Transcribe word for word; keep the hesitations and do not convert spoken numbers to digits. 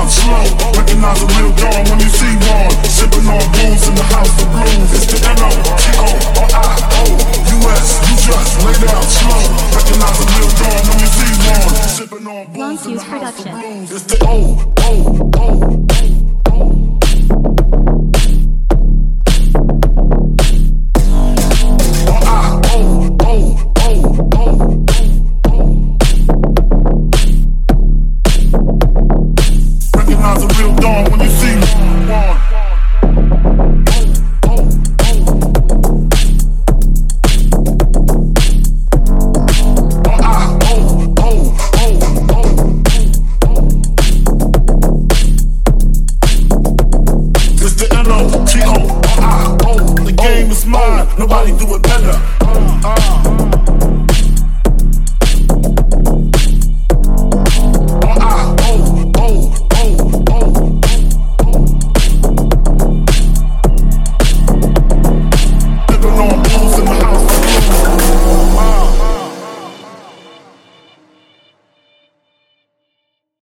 out slow. Recognize a real dawn when you see one. Sipping on booze in the house of blues. It's the N O T O R I O U S. You just laid out slow. Recognize a real dawn when you see one. Sipping on booze in the house of blues. It's the O O O. Nobody do it better. Uh, uh.